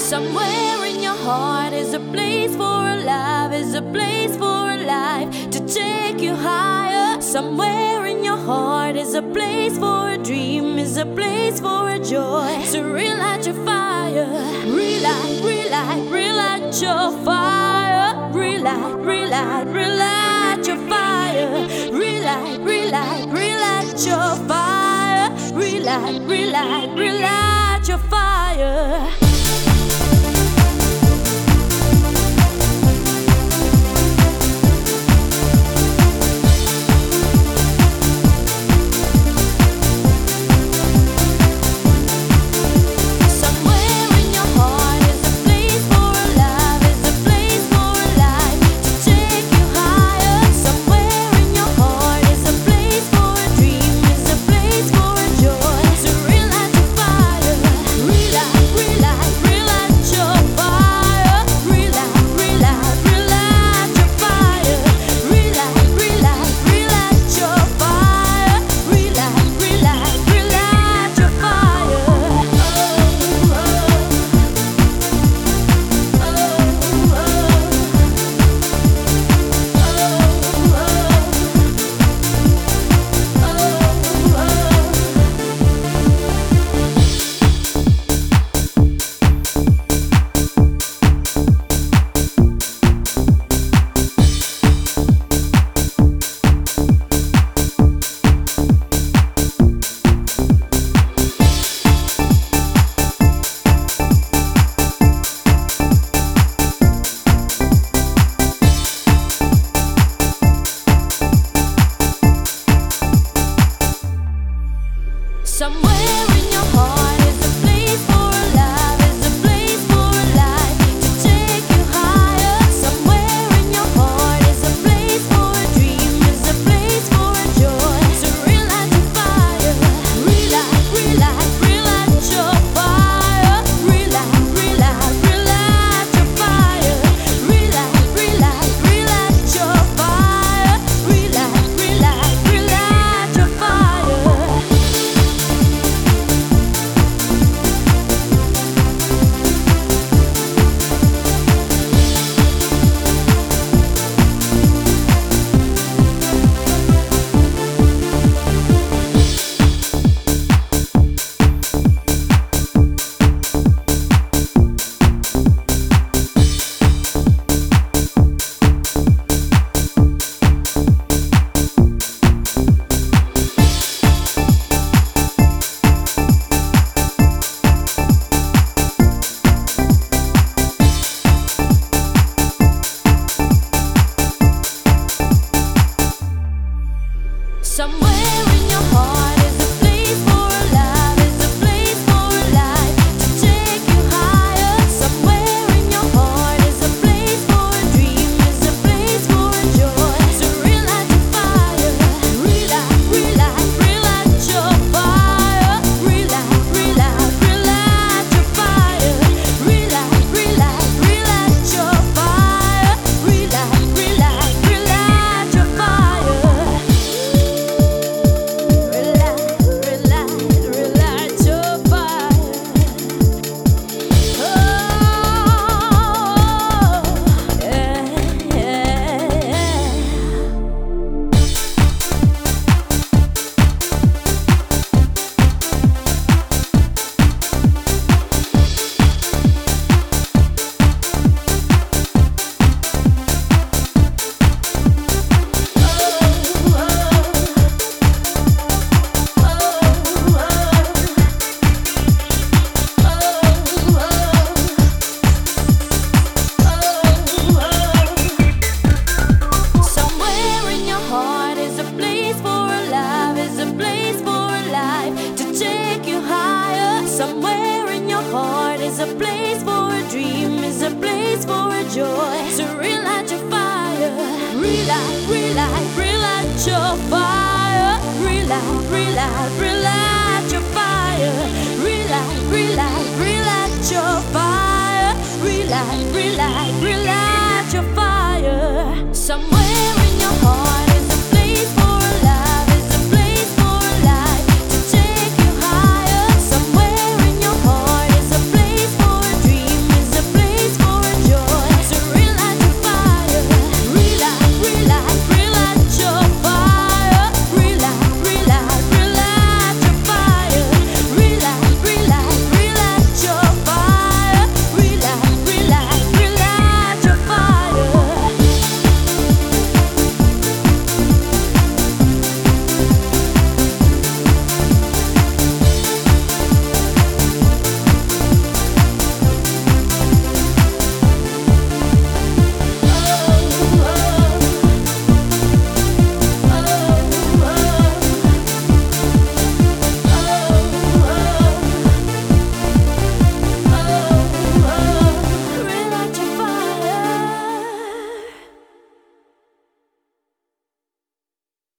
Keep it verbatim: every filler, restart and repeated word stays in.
Somewhere in your heart is a place for a love, is a place for a life to take you higher. Somewhere in your heart is a place for a dream, is a place for a joy. So relight your fire, relight, relight, relight your fire, relight, relight, relight your fire, relight, relight, relight your fire, relight, relight, relight your fire. Somewhere in your heart is a place for a love, is a place for a life to take you higher. Somewhere in your heart is a place for a dream, is a place for a joy. So relight your fire, relight, relight, relight your fire, relight, relight, relight your fire, relight, relight, relight your fire, relight, relight, relight your fire. Somewhere in your heart is a place for a love, is a place for a life to take you higher. Somewhere in your heart is a place for a dream, is a place for a joy. So relight your fire, relight, relight, relight your fire, relight, relight, relight your fire, relight, relight, relight your fire, relight, relight, relight your fire. Somewhere in your heart is a place for a dream, is a place for a joy. So relight your fire, relight, relight, relight your fire, relight, relight, relight your fire, relight, relight, relight.